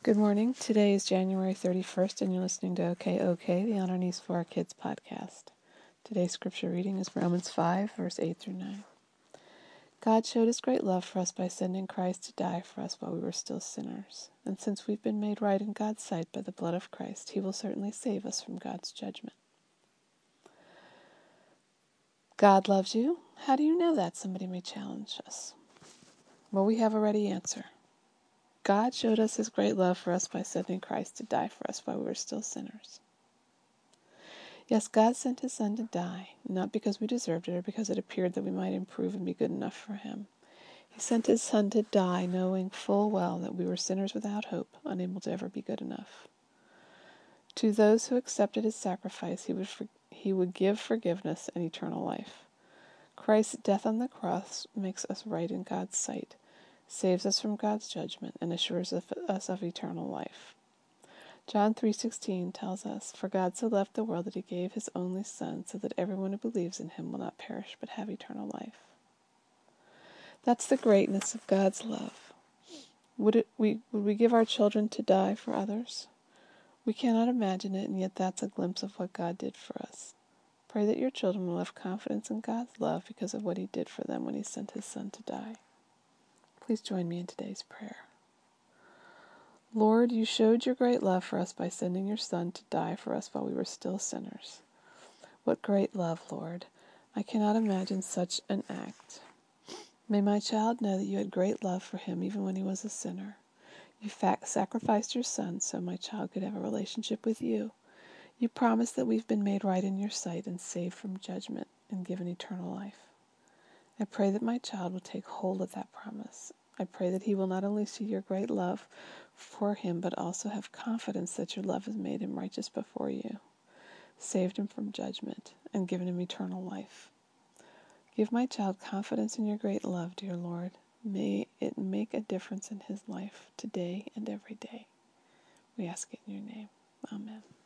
Good morning. Today is January 31st, and you're listening to OK, the Honor News for Our Kids podcast. Today's scripture reading is Romans 5, verse 8 through 9. God showed his great love for us by sending Christ to die for us while we were still sinners. And since we've been made right in God's sight by the blood of Christ, he will certainly save us from God's judgment. God loves you. How do you know that? Somebody may challenge us. Well, we have a ready answer. God showed us his great love for us by sending Christ to die for us while we were still sinners. Yes, God sent his Son to die, not because we deserved it or because it appeared that we might improve and be good enough for him. He sent his Son to die, knowing full well that we were sinners without hope, unable to ever be good enough. To those who accepted his sacrifice, he would give forgiveness and eternal life. Christ's death on the cross makes us right in God's sight, saves us from God's judgment, and assures us of eternal life. John 3:16 tells us, "For God so loved the world that he gave his only Son, so that everyone who believes in him will not perish but have eternal life." That's the greatness of God's love. Would we give our children to die for others? We cannot imagine it, and yet that's a glimpse of what God did for us. Pray that your children will have confidence in God's love because of what he did for them when he sent his Son to die. Please join me in today's prayer. Lord, you showed your great love for us by sending your Son to die for us while we were still sinners. What great love, Lord. I cannot imagine such an act. May my child know that you had great love for him even when he was a sinner. You sacrificed your Son so my child could have a relationship with you. You promised that we've been made right in your sight and saved from judgment and given eternal life. I pray that my child will take hold of that promise. I pray that he will not only see your great love for him, but also have confidence that your love has made him righteous before you, saved him from judgment, and given him eternal life. Give my child confidence in your great love, dear Lord. May it make a difference in his life today and every day. We ask it in your name. Amen.